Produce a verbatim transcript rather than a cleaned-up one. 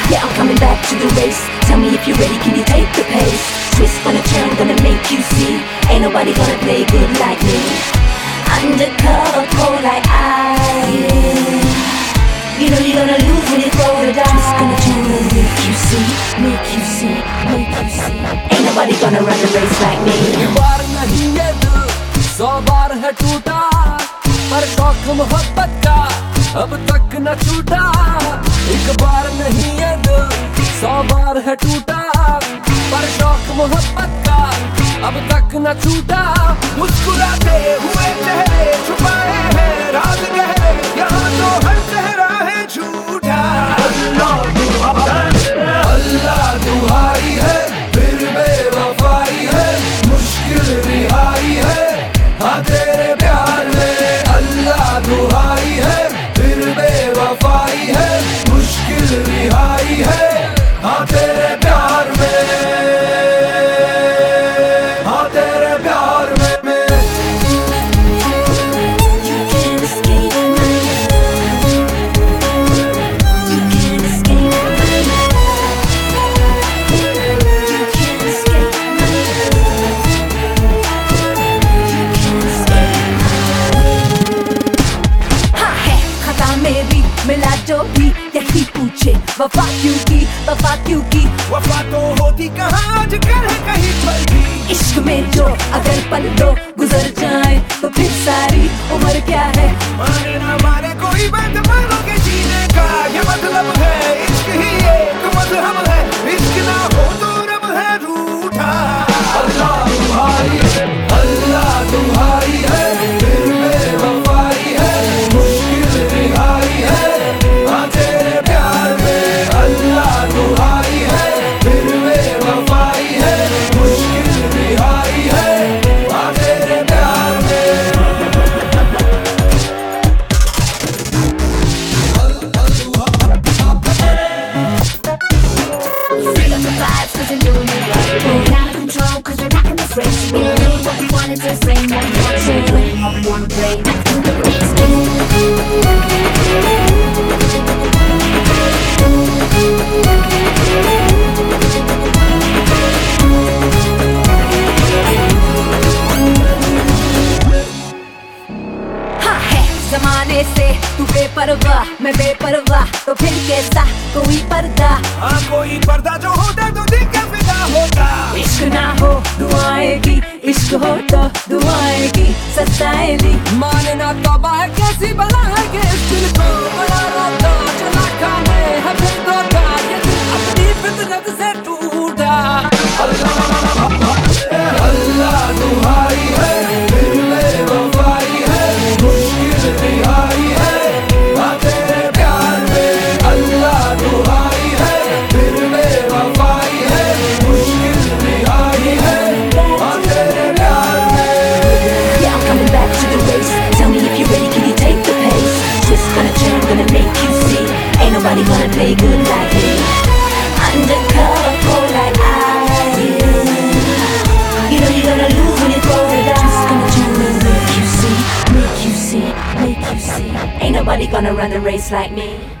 Yeah, I'm coming back to the race. Tell me if you're ready, can you take the pace? Twist, gonna turn, gonna make you see. Ain't nobody gonna play good like me. Undercover, cold like ice. You know you're gonna lose when you throw the dice. Twist, gonna turn, gonna make you see. Make you see, make you see. Ain't nobody gonna run the race like me. एक बार नहीं ये दिल सौ बार है टूटा, पर शौक मोहब्बत का अब तक न छूटा। एक बार नहीं ये दिल सौ बार है टूटा, पर शौक मोहब्बत का अब तक न छूटा। मुस्कुराते हुए चेहरे छुपाए हैं राज गहरे, यहाँ तो हर चेहरा है झूठा। अल्लाह दुहाई अल्लाह दुहाई है, फिर बेवफाई है, मुश्किल रिहाई है हाँ तेरे प्यार में। अल्लाह दुहाई है, फिर बेवफाई है, मुश्किल रिहाई है हाँ तेरे प्यार में, हाँ तेरे प्यार में। You can't escape my love. You can't escape my love. You can't escape my love. You can't escape my love. हाँ है खता मेरी, मिला जो भी यही पूछे वफा क्यों की, वफा क्यों की। वफा तो होती कहाँ आजकल है कहीं पर भी। इश्क में जो अगर पल दो गुजर जाए तो फिर सारी उम्र क्या है। माने ना माने कोई बात मानोगे जीने का ये मतलब है। इश्क ही एक मजहब है, इश्क ना हो तो रब है रूठा। अल्लाह तुम्हारी है, अल्लाह तुम्हारी है, फिर बेवफाई है, मुश्किल रिहाई है हाँ तेरे प्यार में। अल्लाह तुम्हारी है, फिर बेवफाई है, मुश्किल रिहाई है हाँ तेरे प्यार में। Feel up the vibes cause you're doing it right. We're out of control cause we're back in this race. We doing what we wanted to say, what we wanted to play, how we wanna play. Back to the race. हाँ है जमाने से तू बेपरवाह, मैं बेपरवाह, तो फिर कैसा कोई पर्दा। हाँ कोई पर्दा जो होता तो दिल का फिदा होता। इश्क ना हो दुआएं की, इश्क हो तो दुआएं की सताएंगी। मानना तौबा है कैसी बला है कि इस दिल को बड़ा राता चला खाने है फिर धोखा, ये दिल अपनी फितरत से टूटा। अल्लाह तुम्हारी है, फिर बेवफाई है, मुश्किल रिहाई है हाँ तेरे प्यार में। अल्लाह तुम्हारी है, फिर बेवफाई है, मुश्किल रिहाई है हाँ तेरे प्यार में। Yeah, I'm coming back to the race. Tell me if you're ready, can you take the pace? Twist, gonna turn, gonna make you see. Ain't nobody gonna play good like me. Undercover, cold like ice. You know you're gonna lose when you throw the dice. Twist, gonna turn, gonna make you see, make you see, make you see. Ain't nobody gonna run the race like me.